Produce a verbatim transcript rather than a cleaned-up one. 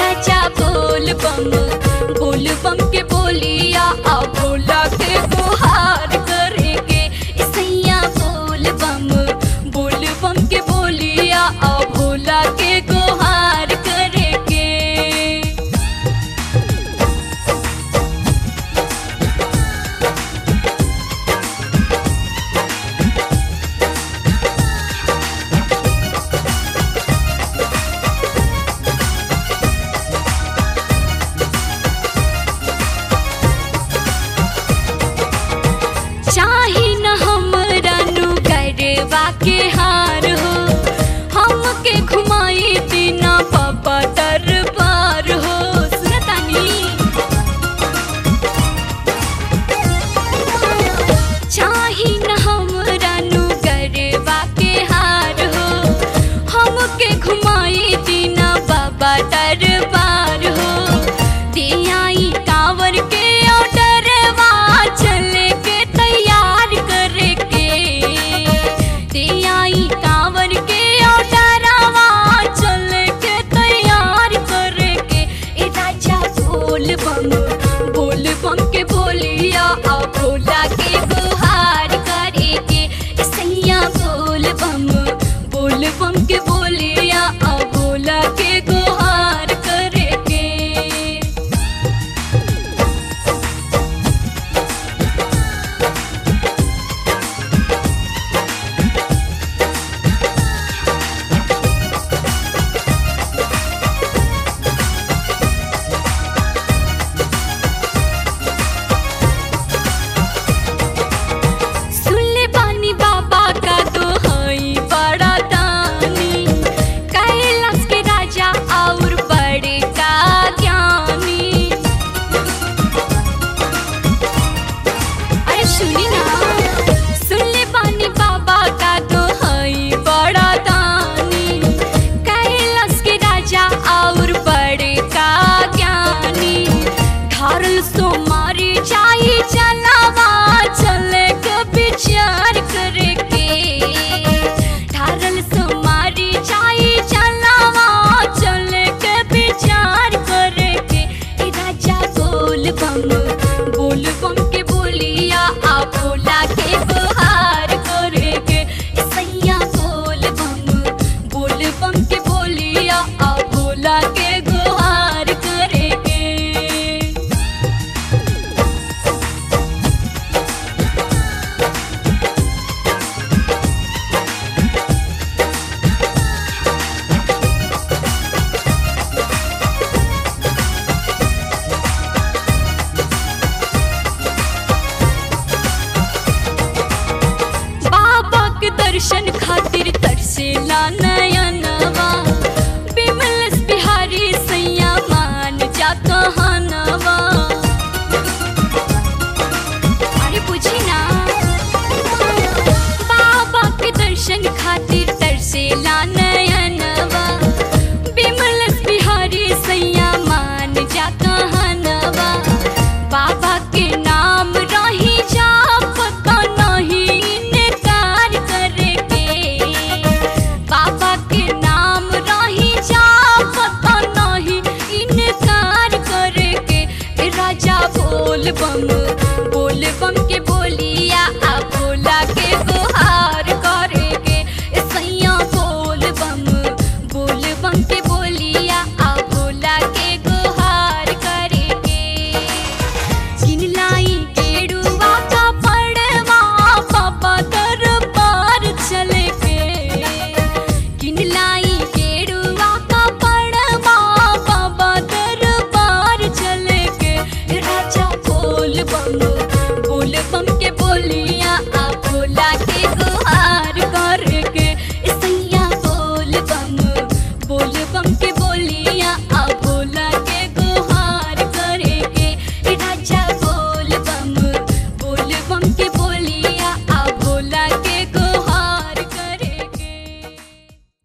राजा बोल बम बोल बम के बोलिया आ भोला के गुहार करेंगे। सैया बोल बम बोल बम के बोलिया आ भोला के गुहार करेंगे। चाही न हमरा नु गरबा के हार हो, हमके घुमाई दीना बाबा दरबार हो। सुनतानी चाही न हमरा नु गरबा के हार हो, हमके घुमाई दीना बाबा दरबार हो। दियाई टावर के ऑर्डरवा चले के तैयार करके, दियाई टावर के ऑर्डरवा चले के तैयार करके। ए राजा बोल बम बोल बम के बोलिया आ भोला के गुहार करेंगे। सैया बोल बम बोल बम के बोलिया आ भोला के गुहार करेंगे। सुनले बानी बाबा का दोहाई बड़ा दानी, कैलाश के राजा और बड़े का ज्ञानी। अरे सुनी ना, सुनले बानी बाबा का दोहाई बड़ा दानी, कैलाश के राजा और बड़े का ज्ञानी। ढारल सोमारी जाई चलावा चले के विचार करके, ढारल सोमारी जाई चलावा चले के विचार करके। ए राजा बोल बम बोल बम के बोलिया आ भोला के गुहार करेंगे। सैया बोल बम बोल बम के बोलिया आ भोला के गुहार करेंगे। बाबा के दर्शन खातिर तरसेला नयनवा, बिमल बिहारी सैया मान जा कहनवा। अरे पूछी ना, बाबा के दर्शन खातिर तरसेला नयनवा, बिमल बिहारी सैया मान जा कहनवा। बाबा के नाम रही जा पता नहीं इनकार करके, बाबा के नाम रही जा पता नहीं इनकार करके। ए राजा बोल बम